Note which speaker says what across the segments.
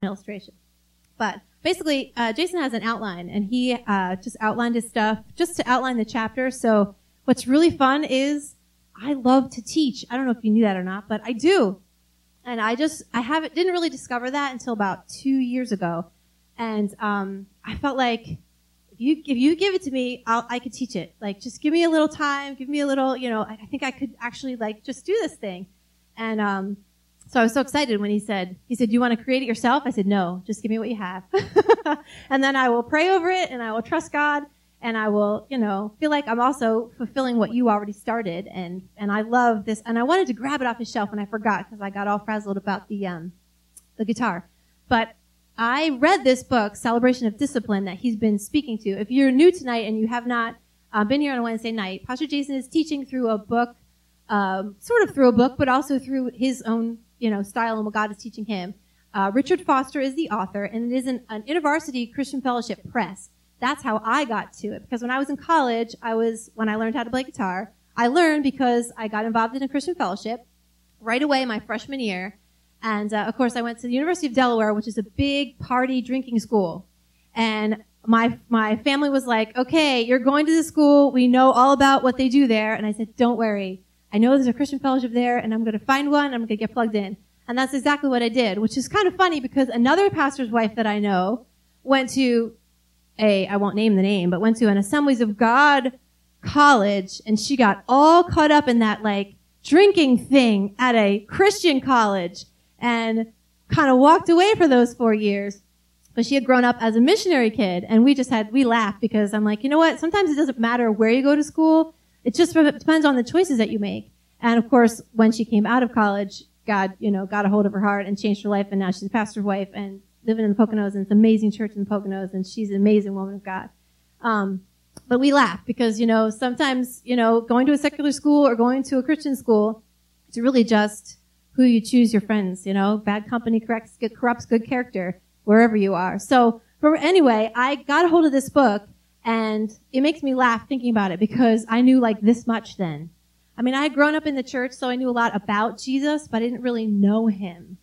Speaker 1: illustration. But basically, Jason has an outline, and he just outlined his stuff just to outline the chapter. So what's really fun is I love to teach. I don't know if you knew that or not, but I do. And didn't really discover that until about 2 years ago. And I felt like if you give it to me, I could teach it. Like, just give me a little time, give me a little, I think I could actually just do this thing. And so I was so excited when he said, do you want to create it yourself? I said, no, just give me what you have. And then I will pray over it, and I will trust God, and I will, feel like I'm also fulfilling what you already started. And I love this. And I wanted to grab it off his shelf, and I forgot because I got all frazzled about the guitar. But I read this book, Celebration of Discipline, that he's been speaking to. If you're new tonight and you have not been here on a Wednesday night, Pastor Jason is teaching through a book, sort of through a book, but also through his own style and what God is teaching him. Richard Foster is the author, and it is an InterVarsity Christian Fellowship press. That's how I got to it, because when I was in college, when I learned how to play guitar, I learned because I got involved in a Christian Fellowship right away my freshman year. And, of course, I went to the University of Delaware, which is a big party drinking school. And my family was like, okay, you're going to this school. We know all about what they do there. And I said, don't worry. I know there's a Christian Fellowship there, and I'm going to find one. I'm going to get plugged in. And that's exactly what I did, which is kind of funny because another pastor's wife that I know went to I won't name the name, but went to an Assemblies of God college, and she got all caught up in that, drinking thing at a Christian college and kind of walked away for those 4 years. But she had grown up as a missionary kid, and we laughed because I'm like, you know what? Sometimes it doesn't matter where you go to school. It just depends on the choices that you make. And of course, when she came out of college, God, got a hold of her heart and changed her life, and now she's a pastor's wife and living in the Poconos, and it's an amazing church in the Poconos, and she's an amazing woman of God. But we laugh because, sometimes, going to a secular school or going to a Christian school, it's really just who you choose your friends, bad company corrupts good character wherever you are. So, anyway, I got a hold of this book, and it makes me laugh thinking about it because I knew this much then. I mean, I had grown up in the church, so I knew a lot about Jesus, but I didn't really know him.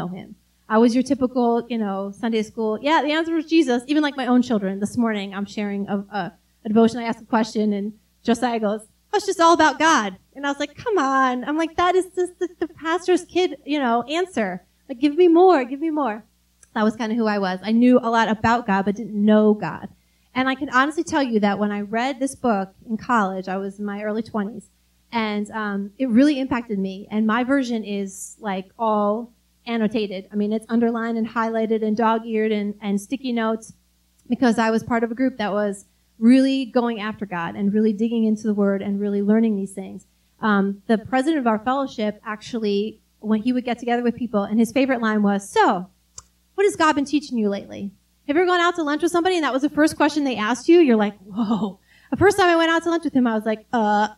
Speaker 1: I was your typical, Sunday school. Yeah, the answer was Jesus. Even my own children. This morning, I'm sharing a devotion. I asked a question, and Josiah goes, oh, it's just all about God. And I was like, come on. I'm like, that is just the pastor's kid, answer. Give me more. Give me more. That was kind of who I was. I knew a lot about God, but didn't know God. And I can honestly tell you that when I read this book in college, I was in my early 20s, and it really impacted me. And my version is all annotated. I mean, it's underlined and highlighted and dog-eared and sticky notes because I was part of a group that was really going after God and really digging into the Word and really learning these things. The president of our fellowship actually, when he would get together with people, and his favorite line was, so, what has God been teaching you lately? Have you ever gone out to lunch with somebody and that was the first question they asked you? You're like, whoa. The first time I went out to lunch with him, I was like,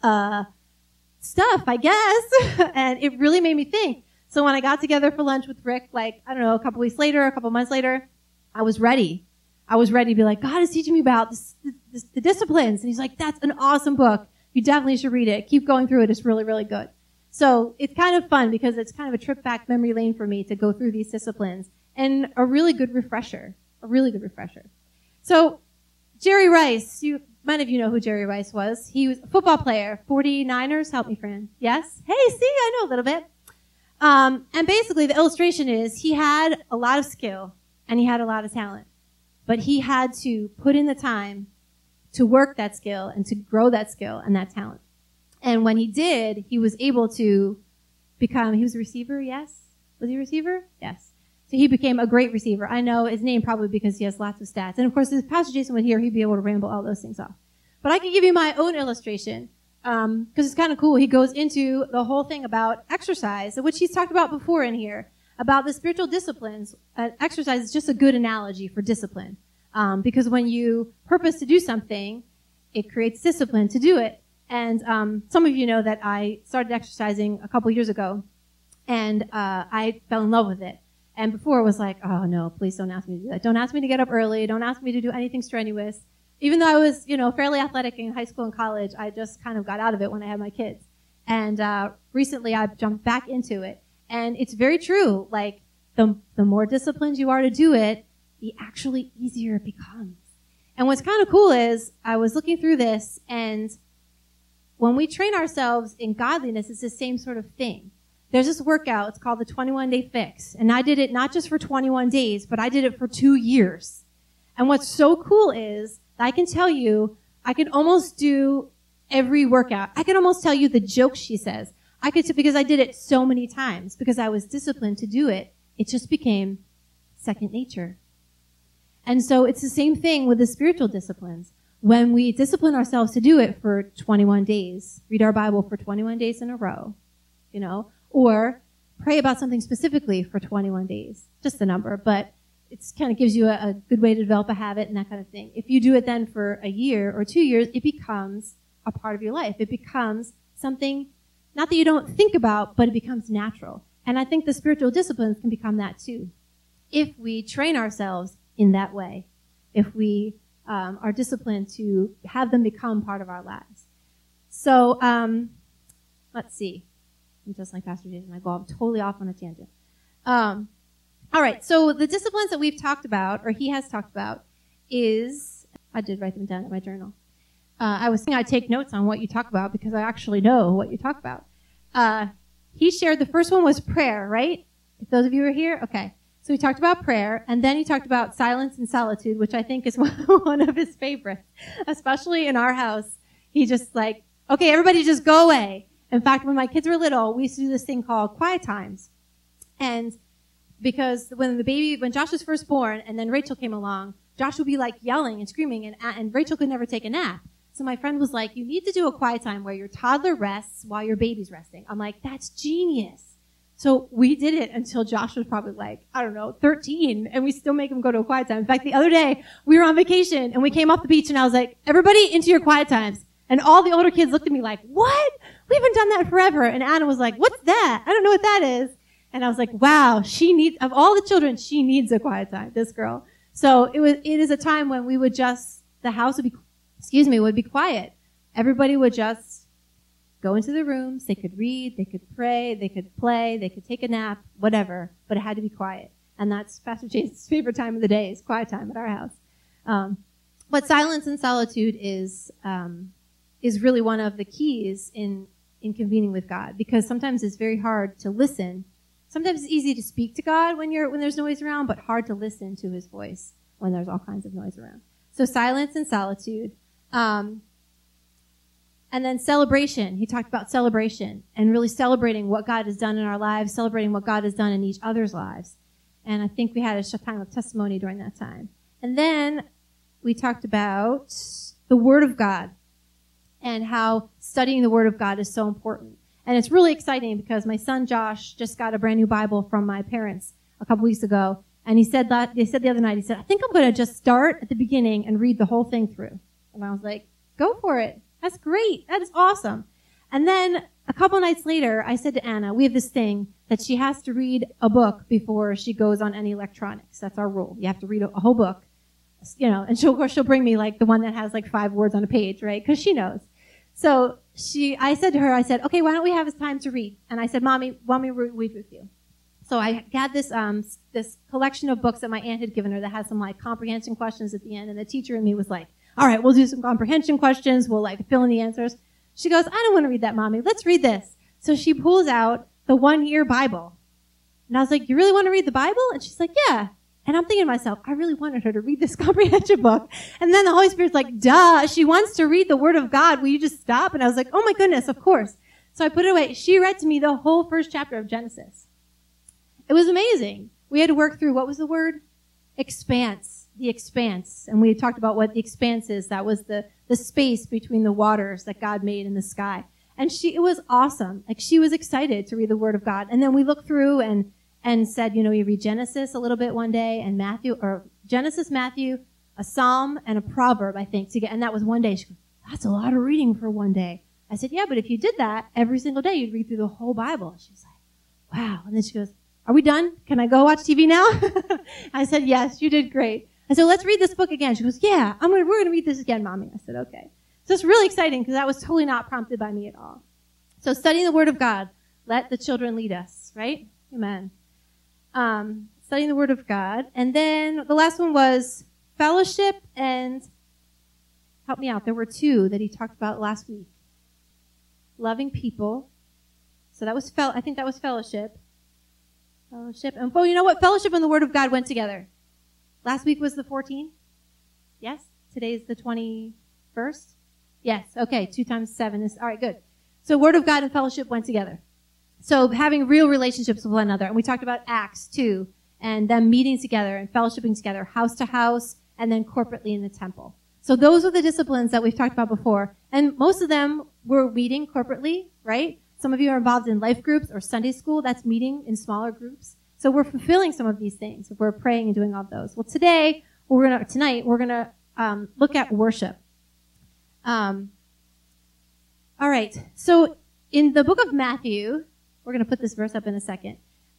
Speaker 1: stuff, I guess. And it really made me think. So when I got together for lunch with Rick, a couple weeks later, a couple months later, I was ready. I was ready to be like, God is teaching me about the disciplines. And he's like, that's an awesome book. You definitely should read it. Keep going through it. It's really, really good. So it's kind of fun because it's kind of a trip back memory lane for me to go through these disciplines and a really good refresher. So Jerry Rice, many of you know who Jerry Rice was. He was a football player, 49ers. Help me, friend. Yes? Hey, see, I know a little bit. And basically the illustration is he had a lot of skill and he had a lot of talent, but he had to put in the time to work that skill and to grow that skill and that talent. And when he did, he was able to he was a receiver, yes? Was he a receiver? Yes. So he became a great receiver. I know his name probably because he has lots of stats. And of course, if Pastor Jason were here, he'd be able to ramble all those things off. But I can give you my own illustration because it's kind of cool. He goes into the whole thing about exercise, which he's talked about before in here, about the spiritual disciplines. Exercise is just a good analogy for discipline because when you purpose to do something, it creates discipline to do it. And some of you know that I started exercising a couple years ago, and I fell in love with it. And before it was like, oh no, please don't ask me to do that. Don't ask me to get up early. Don't ask me to do anything strenuous. Even though I was, fairly athletic in high school and college, I just kind of got out of it when I had my kids. And recently I've jumped back into it. And it's very true. the more disciplined you are to do it, the actually easier it becomes. And what's kind of cool is I was looking through this, and when we train ourselves in godliness, it's the same sort of thing. There's this workout. It's called the 21-Day Fix. And I did it not just for 21 days, but I did it for 2 years. And what's so cool is I can tell you, I can almost do every workout. I can almost tell you the jokes she says. Because I did it so many times, because I was disciplined to do it, it just became second nature. And so it's the same thing with the spiritual disciplines. When we discipline ourselves to do it for 21 days, read our Bible for 21 days in a row, or pray about something specifically for 21 days, just the number, but it kind of gives you a good way to develop a habit and that kind of thing. If you do it then for a year or 2 years, it becomes a part of your life. It becomes something, not that you don't think about, but it becomes natural. And I think the spiritual disciplines can become that too, if we train ourselves in that way, if we are disciplined to have them become part of our lives. So let's see. I'm just like Pastor Jason. I go off totally off on a tangent. All right. So the disciplines that we've talked about, or he has talked about, is I did write them down in my journal. I was thinking I'd take notes on what you talk about because I actually know what you talk about. He shared the first one was prayer, right? If those of you are here, okay. So he talked about prayer, and then he talked about silence and solitude, which I think is one of his favorites, especially in our house. He just like, okay, everybody just go away. In fact, when my kids were little, we used to do this thing called quiet times. And because when Josh was first born, and then Rachel came along, Josh would be like yelling and screaming, and Rachel could never take a nap. So my friend was like, you need to do a quiet time where your toddler rests while your baby's resting. I'm like, that's genius. So we did it until Josh was probably 13, and we still make him go to a quiet time. In fact, the other day, we were on vacation, and we came off the beach, and I was like, everybody into your quiet times. And all the older kids looked at me like, what? We haven't done that forever. And Anna was like, what's that? I don't know what that is. And I was like, wow, of all the children, she needs a quiet time, this girl. So it is a time when the house would be quiet. Everybody would just go into the rooms. They could read, they could pray, they could play, they could take a nap, whatever, but it had to be quiet. And that's Pastor Jason's favorite time of the day, is quiet time at our house. But silence and solitude is really one of the keys in convening with God, because sometimes it's very hard to listen. Sometimes it's easy to speak to God when there's noise around, but hard to listen to his voice when there's all kinds of noise around. So silence and solitude. And then celebration. He talked about celebration and really celebrating what God has done in our lives, celebrating what God has done in each other's lives. And I think we had a time of testimony during that time. And then we talked about the Word of God and how studying the Word of God is so important. And it's really exciting because my son Josh just got a brand new Bible from my parents a couple weeks ago. And they said the other night, he said, I think I'm going to just start at the beginning and read the whole thing through. And I was like, go for it. That's great. That is awesome. And then a couple nights later, I said to Anna, we have this thing that she has to read a book before she goes on any electronics. That's our rule. You have to read a whole book, and she'll bring me like the one that has like 5 words on a page, right? Because she knows. So I said to her, okay, why don't we have this time to read? And I said, Mommy, want me to read with you? So I had this collection of books that my aunt had given her that had some like comprehension questions at the end, and the teacher and me was like, all right, we'll do some comprehension questions. We'll like fill in the answers. She goes, I don't want to read that, Mommy. Let's read this. So she pulls out the 1-year Bible. And I was like, you really want to read the Bible? And she's like, yeah. And I'm thinking to myself, I really wanted her to read this comprehension book. And then the Holy Spirit's like, duh, she wants to read the Word of God. Will you just stop? And I was like, oh my goodness, of course. So I put it away. She read to me the whole first chapter of Genesis. It was amazing. We had to work through, what was the word? Expanse. The expanse. And we talked about what the expanse is. That was the space between the waters that God made in the sky. And it was awesome. Like, she was excited to read the Word of God. And then we looked through and said, you read Genesis a little bit one day, and Genesis, Matthew, a Psalm, and a Proverb, I think, and that was one day. She goes, that's a lot of reading for one day. I said, yeah, but if you did that every single day, you'd read through the whole Bible. She was like, wow. And then she goes, are we done? Can I go watch TV now? I said, yes, you did great. I said, let's read this book again. She goes, yeah, we're going to read this again, Mommy. I said, okay. So it's really exciting because that was totally not prompted by me at all. So studying the Word of God, let the children lead us, right? Amen. studying the Word of God. And then the last one was fellowship and, help me out, there were two that he talked about last week. Loving people. So that was, I think that was fellowship. Fellowship. And, you know what? Fellowship and the Word of God went together. Last week was the 14th? Yes? Today's the 21st? Yes. Okay. 2 times 7 is, all right, good. So Word of God and fellowship went together. So having real relationships with one another. And we talked about Acts too, and them meeting together and fellowshipping together, house to house, and then corporately in the temple. So those are the disciplines that we've talked about before. And most of them we're meeting corporately, right? Some of you are involved in life groups or Sunday school. That's meeting in smaller groups. So we're fulfilling some of these things. We're praying and doing all of those. Well, tonight we're gonna look at worship. All right. So in the book of Matthew, we're going to put this verse up in a second.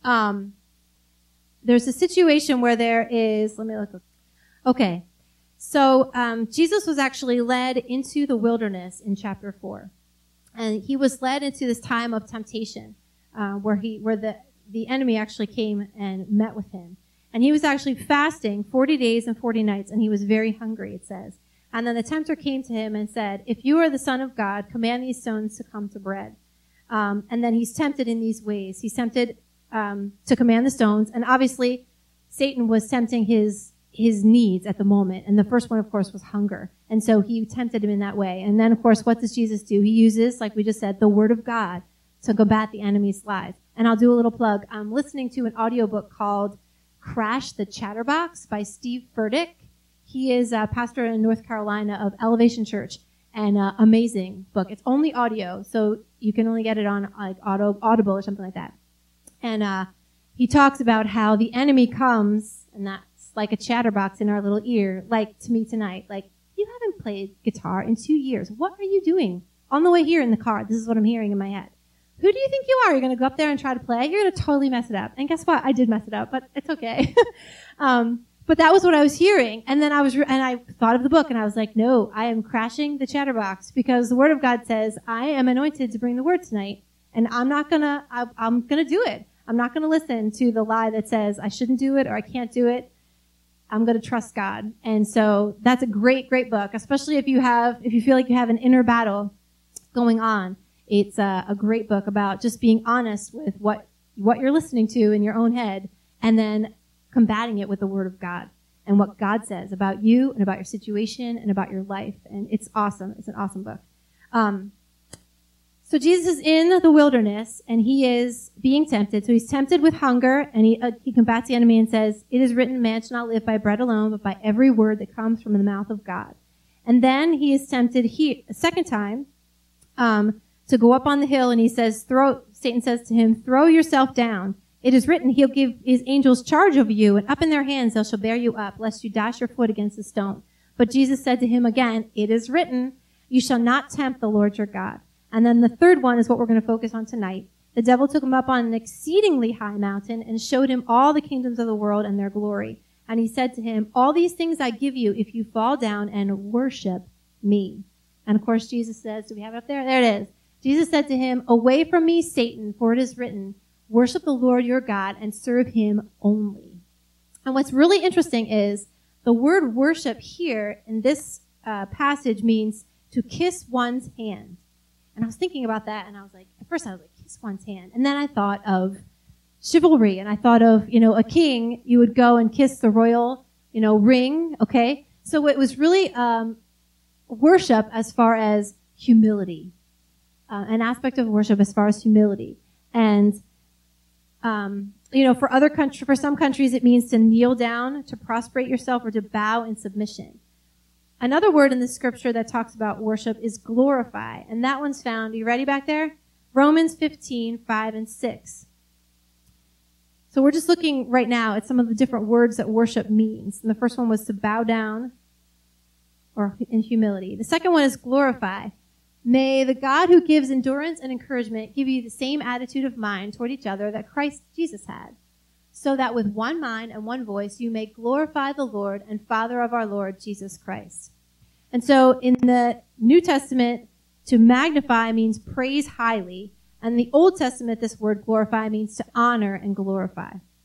Speaker 1: There's a situation where there is, let me look. Okay. So Jesus was actually led into the wilderness in chapter 4. And he was led into this time of temptation, where the enemy actually came and met with him. And he was actually fasting 40 days and 40 nights, and he was very hungry, it says. And then the tempter came to him and said, "If you are the Son of God, command these stones to come to bread." And then he's tempted in these ways. He's tempted to command the stones. And obviously, Satan was tempting his needs at the moment. And the first one, of course, was hunger. And so he tempted him in that way. And then, of course, what does Jesus do? He uses, like we just said, the Word of God to combat the enemy's lies. And I'll do a little plug. I'm listening to an audiobook called Crash the Chatterbox by Steve Furtick. He is a pastor in North Carolina of Elevation Church. And amazing book. It's only audio, so you can only get it on like Audible or something like that. And he talks about how the enemy comes, and that's like a chatterbox in our little ear, like to me tonight. Like, you haven't played guitar in 2 years. What are you doing? On the way here in the car, this is what I'm hearing in my head. Who do you think you are? You're going to go up there and try to play? You're going to totally mess it up. And guess what? I did mess it up, but it's okay. But that was what I was hearing. And then I thought of the book and I was like, no, I am crashing the chatterbox because the Word of God says I am anointed to bring the Word tonight. And I'm gonna do it. I'm not gonna listen to the lie that says I shouldn't do it or I can't do it. I'm gonna trust God. And so that's a great, great book, especially if you feel like you have an inner battle going on. It's a great book about just being honest with what you're listening to in your own head and then combating it with the Word of God and what God says about you and about your situation and about your life. And it's awesome. It's an awesome book. So Jesus is in the wilderness and he is being tempted. So he's tempted with hunger and he combats the enemy and says, "It is written, man shall not live by bread alone, but by every word that comes from the mouth of God." And then he is tempted a second time to go up on the hill and he says, Satan says to him, "Throw yourself down. It is written, he'll give his angels charge over you, and up in their hands they shall bear you up, lest you dash your foot against a stone." But Jesus said to him again, "It is written, you shall not tempt the Lord your God." And then the third one is what we're going to focus on tonight. The devil took him up on an exceedingly high mountain and showed him all the kingdoms of the world and their glory. And he said to him, "All these things I give you if you fall down and worship me." And of course Jesus says, do we have it up there? There it is. Jesus said to him, "Away from me, Satan, for it is written, worship the Lord your God and serve him only." And what's really interesting is the word worship here in this passage means to kiss one's hand. And I was thinking about that and I was like, at first I was like, kiss one's hand. And then I thought of chivalry and I thought of, a king, you would go and kiss the royal, ring, okay? So it was really worship as far as humility, an aspect of worship as far as humility. And for some countries, it means to kneel down, to prostrate yourself, or to bow in submission. Another word in the scripture that talks about worship is glorify. And that one's found, are you ready back there? Romans 15, 5 and 6. So we're just looking right now at some of the different words that worship means. And the first one was to bow down or in humility. The second one is glorify. May the God who gives endurance and encouragement give you the same attitude of mind toward each other that Christ Jesus had, so that with one mind and one voice you may glorify the Lord and Father of our Lord Jesus Christ. And so in the New Testament, to magnify means praise highly. And in the Old Testament, this word glorify means to honor and glorify.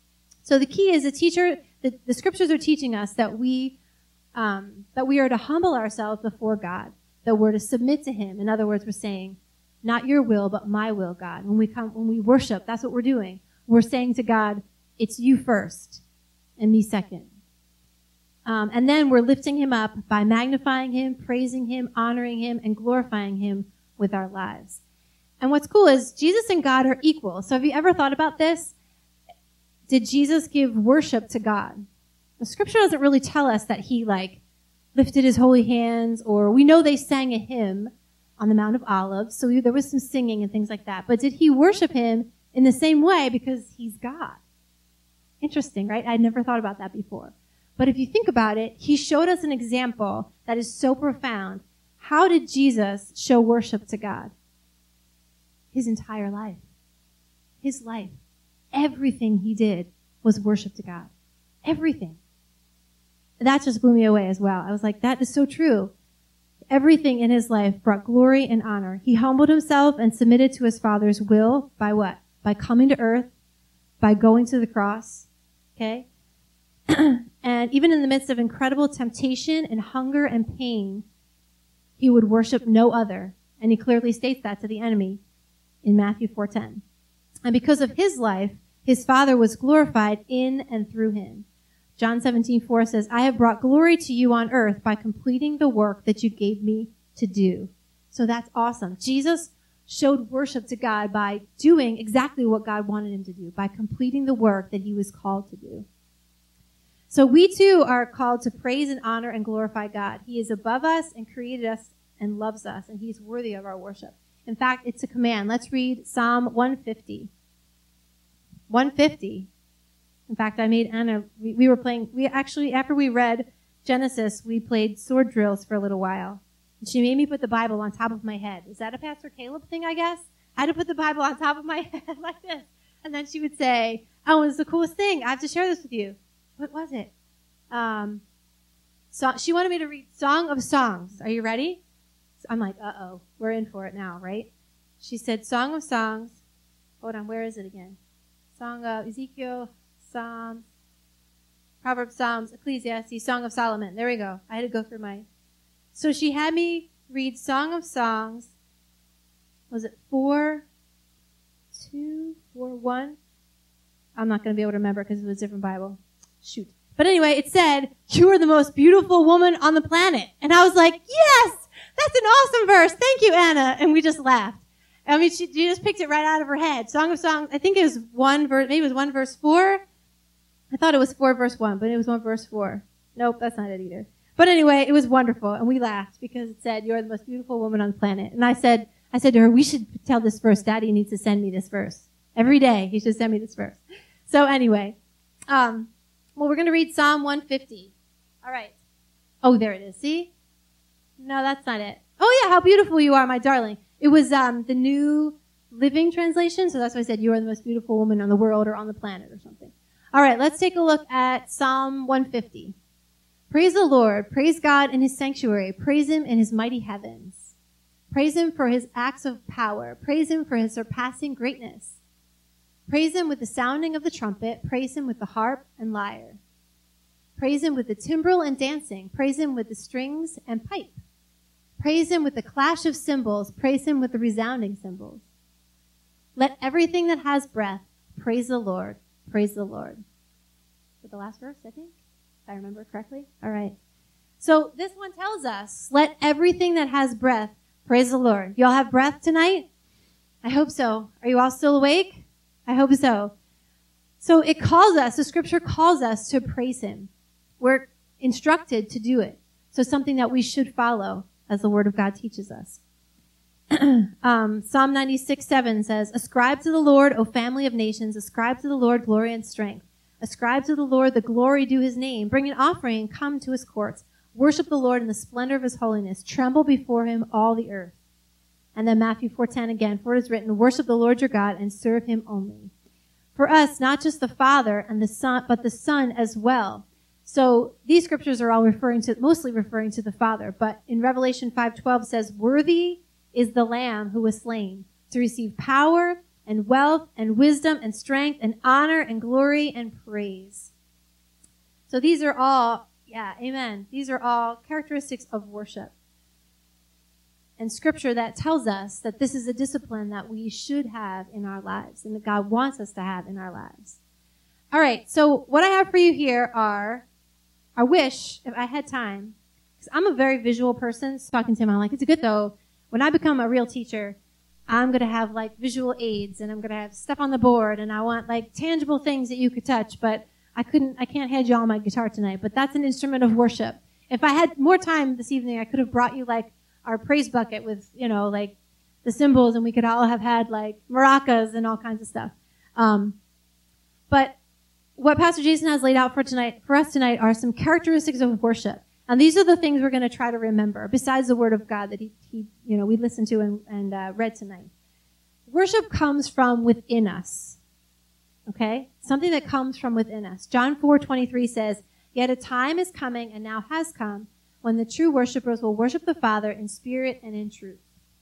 Speaker 1: So the key is the scriptures are teaching us that we are to humble ourselves before God, that we're to submit to him. In other words, we're saying, not your will, but my will, God. When we worship, that's what we're doing. We're saying to God, it's you first and me second. And then we're lifting him up by magnifying him, praising him, honoring him, and glorifying him with our lives. And what's cool is Jesus and God are equal. So have you ever thought about this? Did Jesus give worship to God? The scripture doesn't really tell us that he lifted his holy hands, or we know they sang a hymn on the Mount of Olives. So there was some singing and things like that. But did he worship him in the same way because he's God? Interesting, right? I'd never thought about that before. But if you think about it, he showed us an example that is so profound. How did Jesus show worship to God? His entire life. His life. Everything he did was worship to God. Everything. That just blew me away as well. I was like, that is so true. Everything in his life brought glory and honor. He humbled himself and submitted to his Father's will by what? By coming to earth, by going to the cross. Okay? And even in the midst of incredible temptation and hunger and pain, he would worship no other. And he clearly states that to the enemy in Matthew 4:10. And because of his life, his Father was glorified in and through him. John 17:4 says, I have brought glory to you on earth by completing the work that you gave me to do. So that's awesome. Jesus showed worship to God by doing exactly what God wanted him to do, by completing the work that he was called to do. So we too are called to praise and honor and glorify God. He is above us and created us and loves us, and he's worthy of our worship. In fact, it's a command. Let's read Psalm 150. 150. In fact, I made Anna, after we read Genesis, we played sword drills for a little while. And she made me put the Bible on top of my head. Is that a Pastor Caleb thing, I guess? I had to put the Bible on top of my head like this. And then she would say, oh, it's the coolest thing. I have to share this with you. What was it? So she wanted me to read Song of Songs. Are you ready? So I'm like, uh-oh, we're in for it now, right? She said, Song of Songs. Hold on, where is it again? Song of Ezekiel, Psalms, Proverbs, Psalms, Ecclesiastes, Song of Solomon. There we go. I had to go through So she had me read Song of Songs. Was it 4:2, 4:1? I'm not going to be able to remember because it was a different Bible. Shoot. But anyway, it said, you are the most beautiful woman on the planet. And I was like, yes, that's an awesome verse. Thank you, Anna. And we just laughed. I mean, she just picked it right out of her head. Song of Songs, I think it was one verse, maybe it was 1 verse 4. I thought it was 4 verse 1, but it was 1 verse 4. Nope, that's not it either. But anyway, it was wonderful. And we laughed because it said, you are the most beautiful woman on the planet. And I said to her, we should tell this verse. Daddy needs to send me this verse. Every day, he should send me this verse. So anyway, well, we're going to read Psalm 150. All right. Oh, there it is. See? No, that's not it. Oh, yeah, how beautiful you are, my darling. It was the New Living Translation, so that's why I said you are the most beautiful woman on the world or on the planet or something. All right, let's take a look at Psalm 150. Praise the Lord. Praise God in his sanctuary. Praise him in his mighty heavens. Praise him for his acts of power. Praise him for his surpassing greatness. Praise him with the sounding of the trumpet. Praise him with the harp and lyre. Praise him with the timbrel and dancing. Praise him with the strings and pipe. Praise him with the clash of cymbals. Praise him with the resounding cymbals. Let everything that has breath praise the Lord. Praise the Lord. With the last verse, I think, if I remember correctly. All right. So this one tells us, let everything that has breath praise the Lord. You all have breath tonight? I hope so. Are you all still awake? I hope so. So it calls us, the scripture calls us to praise him. We're instructed to do it. So something that we should follow as the word of God teaches us. Psalm 96:7 says, ascribe to the Lord, O family of nations, ascribe to the Lord glory and strength. Ascribe to the Lord the glory due his name. Bring an offering and come to his courts. Worship the Lord in the splendor of his holiness. Tremble before him, all the earth. And then Matthew 4:10 again, for it is written, worship the Lord your God and serve him only. For us, not just the Father and the Son, but the Son as well. So these scriptures are all mostly referring to the Father. But in Revelation 5:12 says, worthy is the Lamb who was slain to receive power and wealth and wisdom and strength and honor and glory and praise. So these are all, amen. These are all characteristics of worship. And scripture that tells us that this is a discipline that we should have in our lives and that God wants us to have in our lives. All right, so what I have for you here are, I wish, if I had time, because I'm a very visual person, so talking to him, I'm like, it's good though, when I become a real teacher, I'm going to have like visual aids and I'm going to have stuff on the board and I want like tangible things that you could touch, but I can't hand you all my guitar tonight, but that's an instrument of worship. If I had more time this evening, I could have brought you like our praise bucket with, like the cymbals, and we could all have had like maracas and all kinds of stuff. But what Pastor Jason has laid out for us tonight are some characteristics of worship. And these are the things we're going to try to remember, besides the Word of God that we listened to and read tonight. Worship comes from within us. Okay? Something that comes from within us. John 4:23 says, "Yet a time is coming and now has come when the true worshipers will worship the Father in spirit and in truth."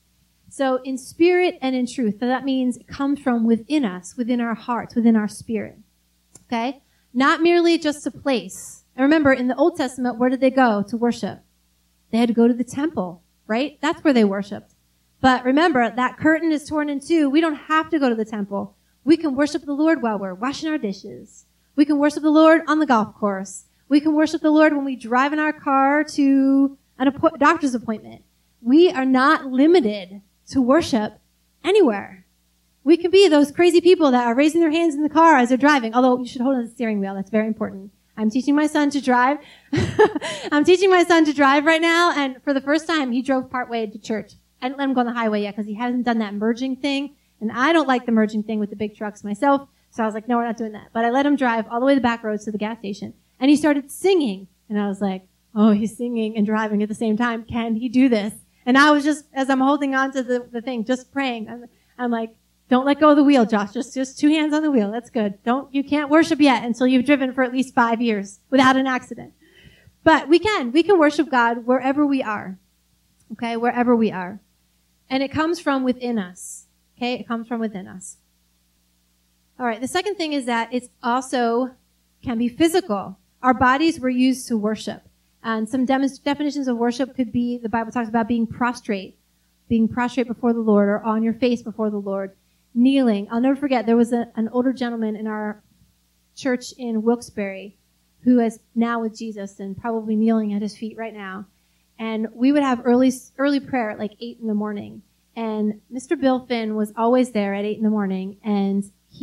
Speaker 1: So in spirit and in truth. So that means it comes from within us, within our hearts, within our spirit. Okay? Not merely just a place. And remember, in the Old Testament, where did they go to worship? They had to go to the temple, right? That's where they worshiped. But remember, that curtain is torn in two. We don't have to go to the temple. We can worship the Lord while we're washing our dishes. We can worship the Lord on the golf course. We can worship the Lord when we drive in our car to a doctor's appointment. We are not limited to worship anywhere. We can be those crazy people that are raising their hands in the car as they're driving, although you should hold on to the steering wheel. That's very important. I'm teaching my son to drive. I'm teaching my son to drive right now, and for the first time, he drove partway to church. I didn't let him go on the highway yet because he hasn't done that merging thing, and I don't like the merging thing with the big trucks myself, so I was like, no, we're not doing that. But I let him drive all the way to the back roads to the gas station, and he started singing, and I was like, oh, he's singing and driving at the same time. Can he do this? And I was just, as I'm holding on to the thing, just praying. I'm like, don't let go of the wheel, Josh. Just two hands on the wheel. That's good. You can't worship yet until you've driven for at least 5 years without an accident. But we can worship God wherever we are. Okay? Wherever we are. And it comes from within us. Okay? It comes from within us. All right. The second thing is that it's also can be physical. Our bodies were used to worship. And some definitions of worship could be, the Bible talks about being prostrate before the Lord, or on your face before the Lord. Kneeling. I'll never forget, there was an older gentleman in our church in Wilkes-Barre who is now with Jesus and probably kneeling at his feet right now. And we would have early prayer at like 8 in the morning. And Mr. Bill Finn was always there at 8 in the morning. And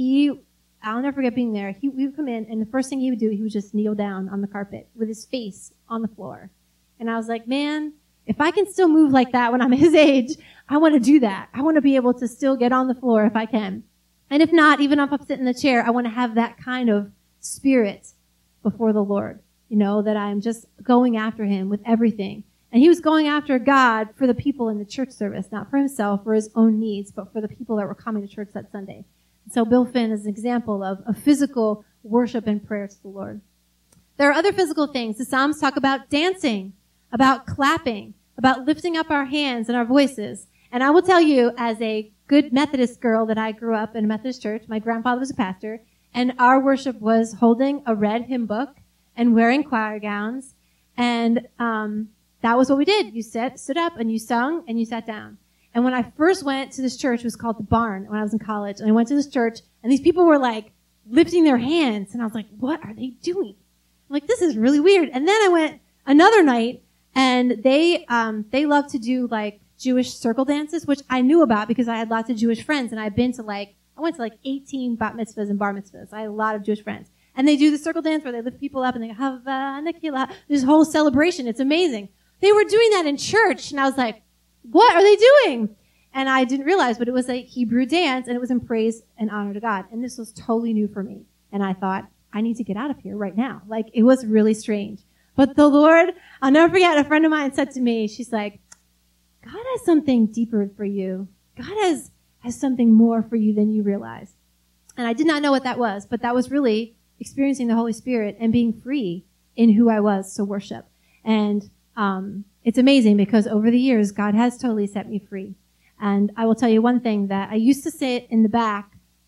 Speaker 1: I'll never forget being there. We would come in, and the first thing he would do, he would just kneel down on the carpet with his face on the floor. And I was like, man, if I can still move like that when I'm his age, I want to do that. I want to be able to still get on the floor if I can. And if not, even if I'm sitting in the chair, I want to have that kind of spirit before the Lord. That I'm just going after him with everything. And he was going after God for the people in the church service, not for himself, for his own needs, but for the people that were coming to church that Sunday. And so Bill Finn is an example of a physical worship and prayer to the Lord. There are other physical things. The Psalms talk about dancing, about clapping, about lifting up our hands and our voices. And I will tell you, as a good Methodist girl that I grew up in a Methodist church, my grandfather was a pastor, and our worship was holding a red hymn book and wearing choir gowns. And that was what we did. You stood up and you sung and you sat down. And when I first went to this church, it was called The Barn when I was in college. And I went to this church, and these people were like lifting their hands. And I was like, what are they doing? I'm like, this is really weird. And then I went another night, and they love to do like Jewish circle dances, which I knew about because I had lots of Jewish friends, and I went to like 18 bat mitzvahs and bar mitzvahs. I had a lot of Jewish friends. And they do the circle dance where they lift people up and they go, Hava Nekila. This whole celebration. It's amazing. They were doing that in church, and I was like, what are they doing? And I didn't realize, but it was a Hebrew dance, and it was in praise and honor to God. And this was totally new for me. And I thought, I need to get out of here right now. Like, it was really strange. But the Lord, I'll never forget, a friend of mine said to me, she's like, God has something deeper for you. God has something more for you than you realize. And I did not know what that was, but that was really experiencing the Holy Spirit and being free in who I was to worship. And it's amazing because over the years, God has totally set me free. And I will tell you one thing, that I used to sit in the back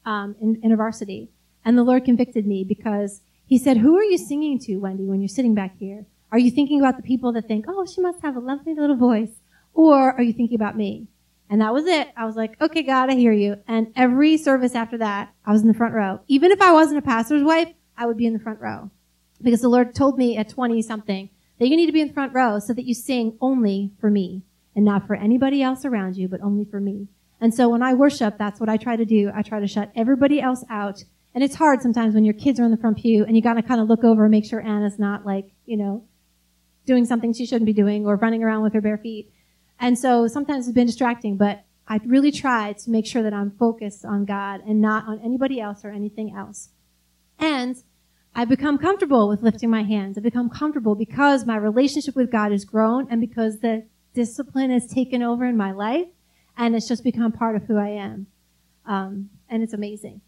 Speaker 1: in InterVarsity. And the Lord convicted me because he said, who are you singing to, Wendy, when you're sitting back here? Are you thinking about the people that think, oh, she must have a lovely little voice? Or are you thinking about me? And that was it. I was like, okay, God, I hear you. And every service after that, I was in the front row. Even if I wasn't a pastor's wife, I would be in the front row. Because the Lord told me at 20-something that you need to be in the front row so that you sing only for me and not for anybody else around you, but only for me. And so when I worship, that's what I try to do. I try to shut everybody else out. And it's hard sometimes when your kids are in the front pew and you got to kind of look over and make sure Anna's not like, doing something she shouldn't be doing or running around with her bare feet. And so sometimes it's been distracting, but I really try to make sure that I'm focused on God and not on anybody else or anything else. And I've become comfortable with lifting my hands. I've become comfortable because my relationship with God has grown and because the discipline has taken over in my life and it's just become part of who I am. And it's amazing.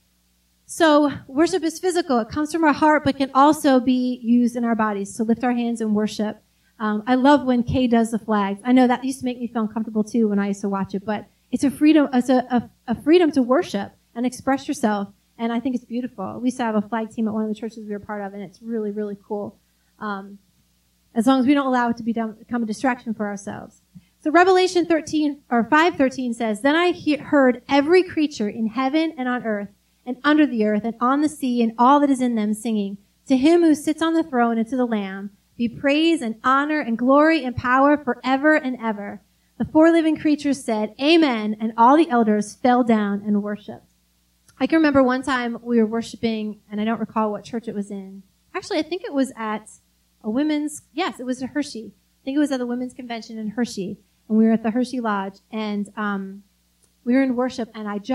Speaker 1: So worship is physical. It comes from our heart, but can also be used in our bodies to lift our hands and worship. I love when Kay does the flags. I know that used to make me feel uncomfortable too when I used to watch it, but it's a freedom. It's a freedom to worship and express yourself, and I think it's beautiful. We used to have a flag team at one of the churches we were part of, and it's really, really cool. As long as we don't allow it to become a distraction for ourselves. So Revelation 5:13 says, "Then I heard every creature in heaven and on earth and under the earth and on the sea and all that is in them singing, to him who sits on the throne and to the Lamb, be praise and honor and glory and power forever and ever." The 4 living creatures said, "Amen," and all the elders fell down and worshipped. I can remember one time we were worshiping, and I don't recall what church it was in. Actually, I think it was at it was at Hershey. I think it was at the Women's Convention in Hershey, and we were at the Hershey Lodge, and we were in worship, and I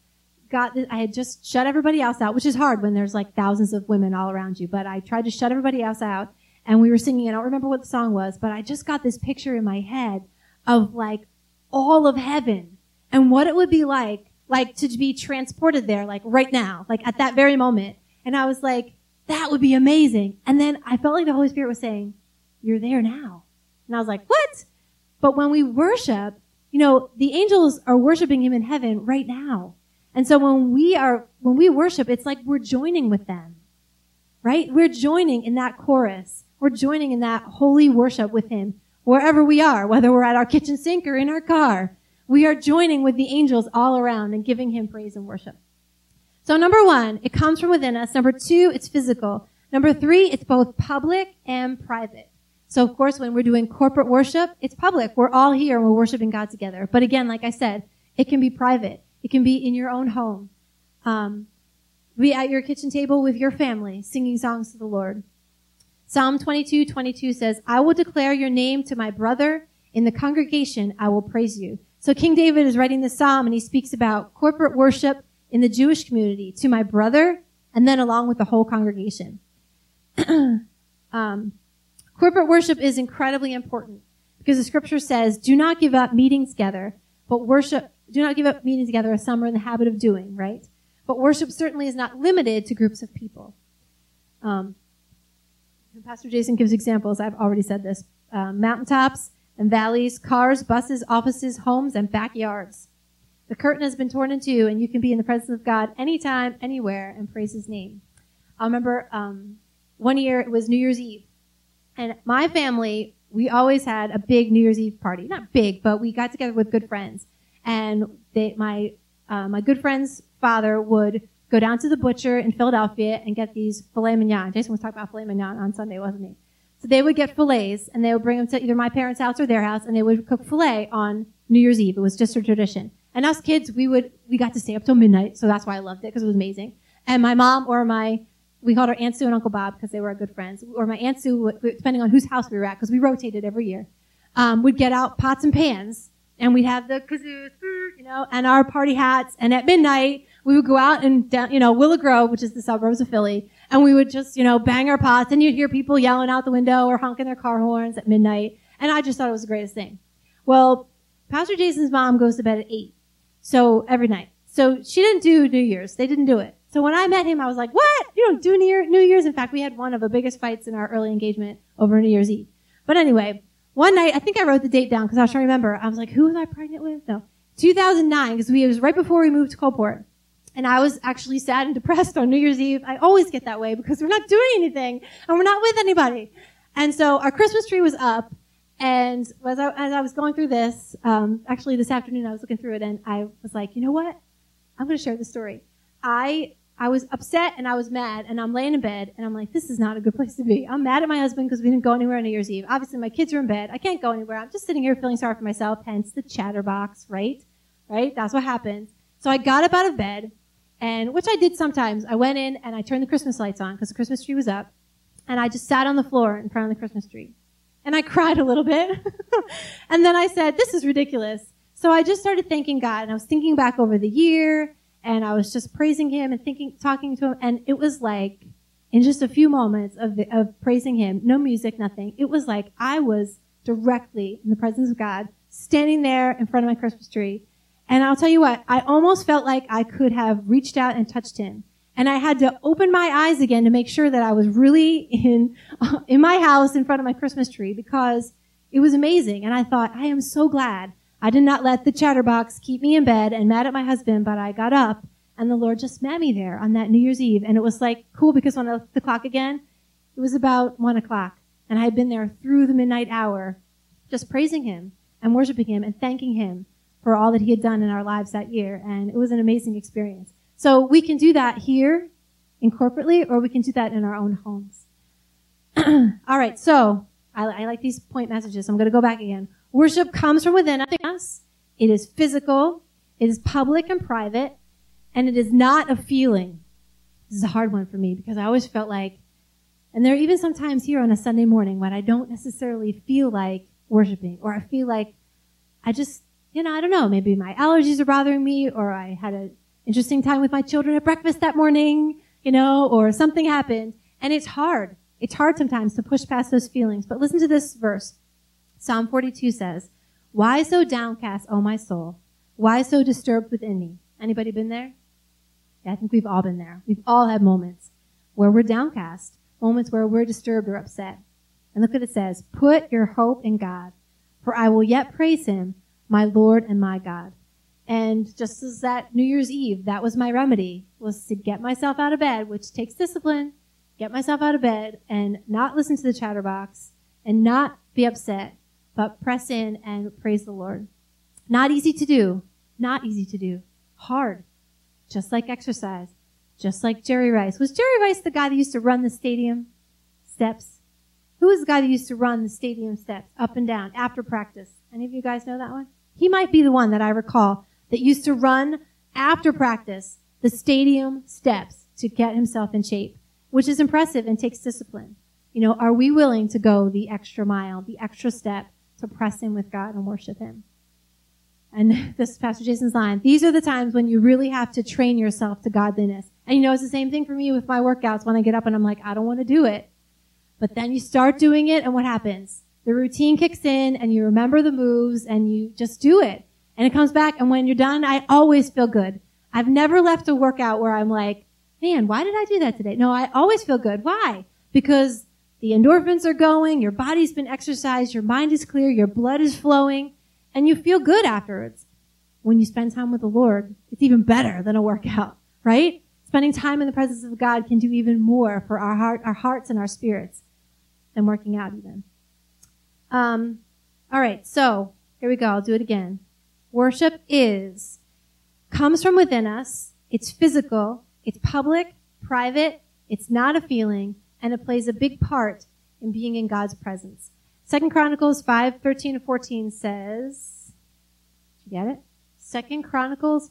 Speaker 1: had just shut everybody else out, which is hard when there's like thousands of women all around you, but I tried to shut everybody else out. And we were singing, I don't remember what the song was, but I just got this picture in my head of like all of heaven and what it would be like to be transported there, like right now, like at that very moment. And I was like, that would be amazing. And then I felt like the Holy Spirit was saying, you're there now. And I was like, what? But when we worship, the angels are worshiping him in heaven right now. And so when we worship, it's like we're joining with them, right? We're joining in that chorus. We're joining in that holy worship with him wherever we are, whether we're at our kitchen sink or in our car. We are joining with the angels all around and giving him praise and worship. So number 1, it comes from within us. Number 2, it's physical. Number 3, it's both public and private. So of course, when we're doing corporate worship, it's public. We're all here and we're worshiping God together. But again, like I said, it can be private. It can be in your own home. Be at your kitchen table with your family, singing songs to the Lord. Psalm 22:22 says, "I will declare your name to my brother. In the congregation, I will praise you." So King David is writing this psalm, and he speaks about corporate worship in the Jewish community to my brother, and then along with the whole congregation. Corporate worship is incredibly important because the scripture says, "Do not give up meeting together, but worship. Do not give up meeting together as some are in the habit of doing," right? But worship certainly is not limited to groups of people. Pastor Jason gives examples. I've already said this. Mountaintops and valleys, cars, buses, offices, homes, and backyards. The curtain has been torn in two, and you can be in the presence of God anytime, anywhere, and praise his name. I remember one year it was New Year's Eve. And my family, we always had a big New Year's Eve party. Not big, but we got together with good friends. And my good friend's father would go down to the butcher in Philadelphia and get these filet mignon. Jason was talking about filet mignon on Sunday, wasn't he? So they would get fillets, and they would bring them to either my parents' house or their house, and they would cook filet on New Year's Eve. It was just a tradition. And us kids, we got to stay up till midnight, so that's why I loved it, because it was amazing. And my mom or we called her Aunt Sue and Uncle Bob because they were our good friends, or my Aunt Sue, depending on whose house we were at, because we rotated every year, would get out pots and pans, and we'd have the kazoos, and our party hats, and at midnight, we would go out and down, Willow Grove, which is the suburbs of Philly, and we would just, bang our pots, and you'd hear people yelling out the window or honking their car horns at midnight, and I just thought it was the greatest thing. Well, Pastor Jason's mom goes to bed at 8, so every night. So she didn't do New Year's. They didn't do it. So when I met him, I was like, what? You don't do New Year's? In fact, we had one of the biggest fights in our early engagement over New Year's Eve. But anyway, one night, I think I wrote the date down because I was trying to remember. I was like, who was I pregnant with? No. 2009, because it was right before we moved to Coalport. And I was actually sad and depressed on New Year's Eve. I always get that way because we're not doing anything and we're not with anybody. And so our Christmas tree was up, and as I was going through this, actually this afternoon I was looking through it, and I was like, you know what? I'm going to share this story. I was upset and I was mad, and I'm laying in bed, and I'm like, this is not a good place to be. I'm mad at my husband because we didn't go anywhere on New Year's Eve. Obviously, my kids are in bed. I can't go anywhere. I'm just sitting here feeling sorry for myself, hence the chatterbox, right? Right? That's what happens. So I got up out of bed, and which I did sometimes. I went in and I turned the Christmas lights on because the Christmas tree was up, and I just sat on the floor in front of the Christmas tree. And I cried a little bit. And then I said, this is ridiculous. So I just started thanking God, and I was thinking back over the year, and I was just praising him and talking to him. And it was like, in just a few moments of praising him, no music, nothing. It was like I was directly in the presence of God, standing there in front of my Christmas tree. And I'll tell you what, I almost felt like I could have reached out and touched him. And I had to open my eyes again to make sure that I was really in my house in front of my Christmas tree, because it was amazing. And I thought, I am so glad I did not let the chatterbox keep me in bed and mad at my husband, but I got up and the Lord just met me there on that New Year's Eve. And it was like cool, because when I looked at the clock again, it was about 1 o'clock. And I had been there through the midnight hour, just praising him and worshiping him and thanking him for all that he had done in our lives that year. And it was an amazing experience. So we can do that here in corporately, or we can do that in our own homes. All right, so I like these point messages. I'm going to go back again. Worship comes from within us. It is physical. It is public and private. And it is not a feeling. This is a hard one for me, because I always felt like, and there are even sometimes here on a Sunday morning when I don't necessarily feel like worshiping, or I feel like I just, I don't know, maybe my allergies are bothering me, or I had an interesting time with my children at breakfast that morning, or something happened. And it's hard. It's hard sometimes to push past those feelings. But listen to this verse. Psalm 42 says, "Why so downcast, O my soul? Why so disturbed within me?" Anybody been there? Yeah, I think we've all been there. We've all had moments where we're downcast, moments where we're disturbed or upset. And look what it says. "Put your hope in God, for I will yet praise him, my Lord and my God." And just as that New Year's Eve, that was my remedy, was to get myself out of bed, which takes discipline, get myself out of bed and not listen to the chatterbox and not be upset, but press in and praise the Lord. Not easy to do. Not easy to do. Hard. Just like exercise. Just like Jerry Rice. Was Jerry Rice the guy that used to run the stadium steps? Who was the guy that used to run the stadium steps up and down after practice? Any of you guys know that one? He might be the one that I recall that used to run after practice the stadium steps to get himself in shape, which is impressive and takes discipline. Are we willing to go the extra mile, the extra step to press in with God and worship him? And this is Pastor Jason's line. These are the times when you really have to train yourself to godliness. And it's the same thing for me with my workouts when I get up and I'm like, I don't want to do it. But then you start doing it, and what happens? The routine kicks in, and you remember the moves, and you just do it. And it comes back, and when you're done, I always feel good. I've never left a workout where I'm like, man, why did I do that today? No, I always feel good. Why? Because the endorphins are going, your body's been exercised, your mind is clear, your blood is flowing, and you feel good afterwards. When you spend time with the Lord, it's even better than a workout, right? Spending time in the presence of God can do even more for our hearts and our spirits than working out even. All right, so here we go. I'll do it again. Worship comes from within us. It's physical. It's public, private. It's not a feeling, and it plays a big part in being in God's presence. 2 Chronicles 5:13-14 says, did you get it? 2 Chronicles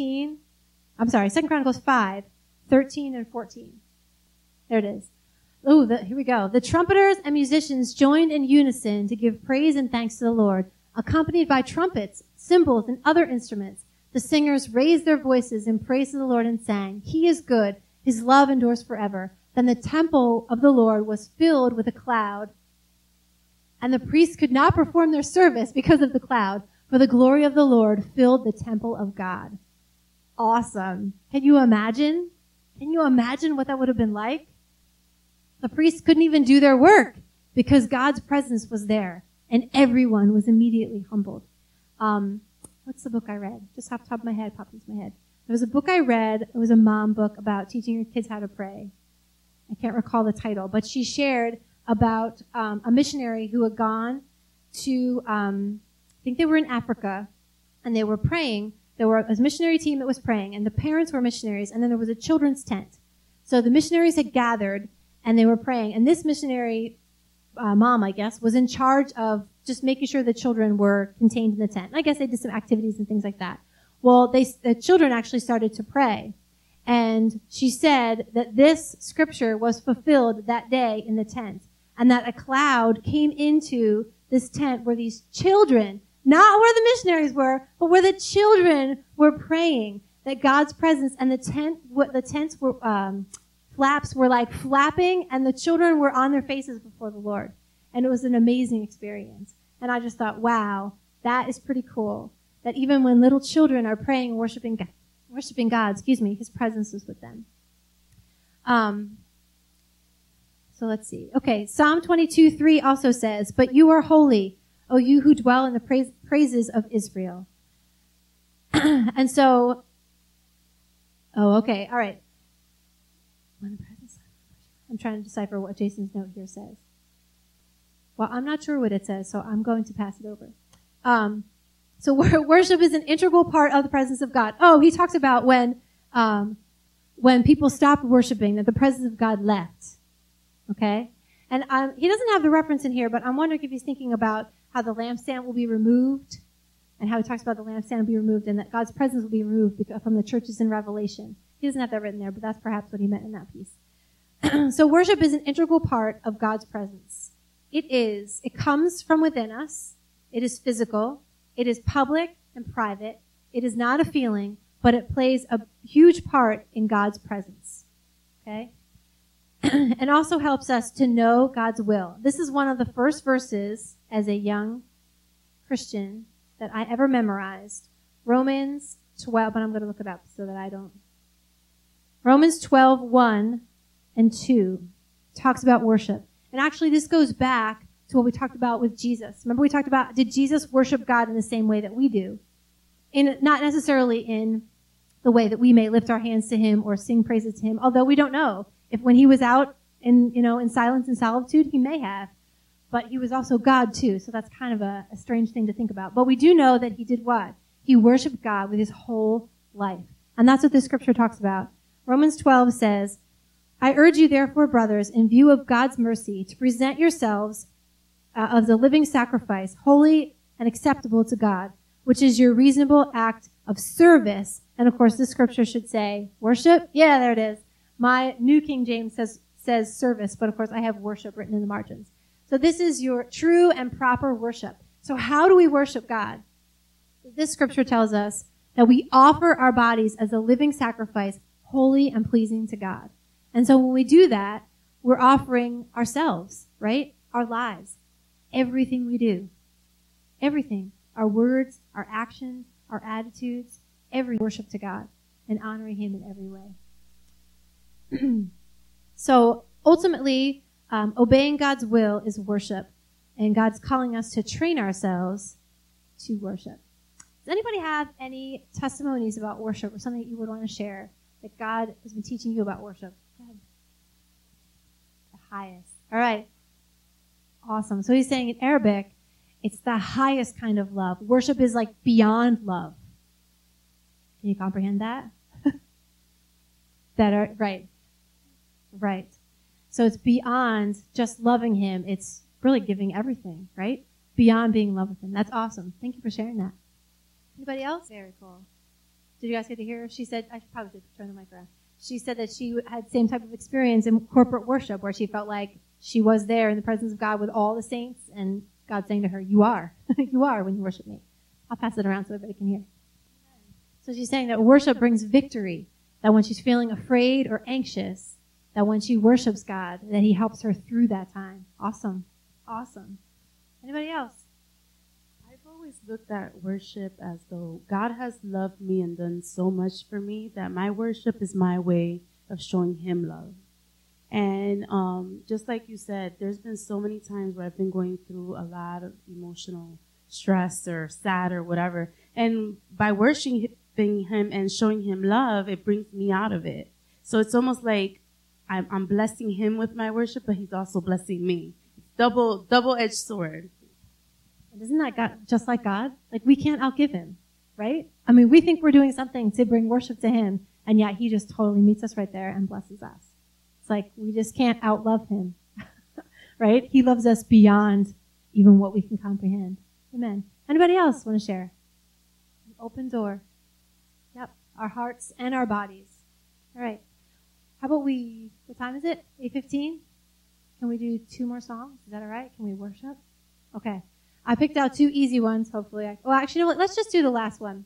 Speaker 1: 5:13-14. There it is. Here we go. "The trumpeters and musicians joined in unison to give praise and thanks to the Lord, accompanied by trumpets, cymbals, and other instruments. The singers raised their voices in praise to the Lord and sang, 'He is good. His love endures forever.' Then the temple of the Lord was filled with a cloud, and the priests could not perform their service because of the cloud, for the glory of the Lord filled the temple of God." Awesome. Can you imagine? Can you imagine what that would have been like? The priests couldn't even do their work because God's presence was there, and everyone was immediately humbled. What's the book I read? Just off the top of my head, popped into my head. There was a book I read. It was a mom book about teaching your kids how to pray. I can't recall the title, but she shared about a missionary who had gone to, I think they were in Africa, and they were praying. There was a missionary team that was praying, and the parents were missionaries, and then there was a children's tent. So the missionaries had gathered, and they were praying, and this missionary mom, I guess, was in charge of just making sure the children were contained in the tent. And I guess they did some activities and things like that. Well, the children actually started to pray. And she said that this scripture was fulfilled that day in the tent, and that a cloud came into this tent where these children, not where the missionaries were, but where the children were praying, that God's presence, and the tents were, flaps were like flapping, and the children were on their faces before the Lord. And it was an amazing experience. And I just thought, wow, that is pretty cool. That even when little children are praying and worshiping God, His presence is with them. So let's see. Okay, Psalm 22:3 also says, "But you are holy, O you who dwell in the praises of Israel." And so, okay, all right. I'm trying to decipher what Jason's note here says. Well, I'm not sure what it says, so I'm going to pass it over. So worship is an integral part of the presence of God. Oh, he talks about when people stopped worshiping, that the presence of God left. Okay? And he doesn't have the reference in here, but I'm wondering if he's thinking about how the lampstand will be removed, and how he talks about the lampstand will be removed, and that God's presence will be removed from the churches in Revelation. He doesn't have that written there, but that's perhaps what he meant in that piece. So worship is an integral part of God's presence. It comes from within us. It is physical. It is public and private. It is not a feeling, but it plays a huge part in God's presence. Okay? And also helps us to know God's will. This is one of the first verses as a young Christian that I ever memorized. Romans 12, but I'm going to look it up so that I don't. Romans 12:1 and 2 talks about worship. And actually this goes back to what we talked about with Jesus. Remember we talked about, did Jesus worship God in the same way that we do? Not necessarily in the way that we may lift our hands to him or sing praises to him, although we don't know. If when he was out in silence and solitude, he may have. But he was also God too, so that's kind of a strange thing to think about. But we do know that he did what? He worshiped God with his whole life. And that's what this scripture talks about. Romans 12 says, "I urge you therefore, brothers, in view of God's mercy, to present yourselves as a living sacrifice, holy and acceptable to God, which is your reasonable act of service." And of course, this scripture should say worship. Yeah, there it is. My New King James says service, but of course I have worship written in the margins. So this is your true and proper worship. So how do we worship God? This scripture tells us that we offer our bodies as a living sacrifice, holy and pleasing to God. And so when we do that, we're offering ourselves, right? Our lives. Everything we do. Everything. Our words, our actions, our attitudes, every worship to God and honoring him in every way. So ultimately, obeying God's will is worship. And God's calling us to train ourselves to worship. Does anybody have any testimonies about worship or something that you would want to share that God has been teaching you about worship? Go ahead. The highest. All right. Awesome. So he's saying in Arabic, it's the highest kind of love. Worship is like beyond love. Can you comprehend that? Right. Right. So it's beyond just loving him. It's really giving everything, right? Beyond being in love with him. That's awesome. Thank you for sharing that. Anybody else? Very cool. Did you guys get to hear her? She said, I probably did turn the mic around. She said that she had the same type of experience in corporate worship where she felt like she was there in the presence of God with all the saints and God saying to her, you are. You are when you worship me. I'll pass it around so everybody can hear. So she's saying that worship brings victory, that when she's feeling afraid or anxious, that when she worships God, that he helps her through that time. Awesome. Awesome. Anybody else?
Speaker 2: I've always looked at worship as though God has loved me and done so much for me that my worship is my way of showing him love. And just like you said, there's been so many times where I've been going through a lot of emotional stress or sad or whatever. And by worshiping him and showing him love, it brings me out of it. So it's almost like I'm blessing him with my worship, but he's also blessing me. It's double-edged sword.
Speaker 1: And isn't that God, just like God? Like, we can't outgive him, right? I mean, we think we're doing something to bring worship to him, and yet he just totally meets us right there and blesses us. It's like we just can't outlove him, right? He loves us beyond even what we can comprehend. Amen. Anybody else want to share? An open door. Yep. Our hearts and our bodies. All right. How about what time is it? 8:15? Can we do 2 more songs? Is that all right? Can we worship? Okay. I picked out 2 easy ones, hopefully. Actually, you know what? Let's just do the last one.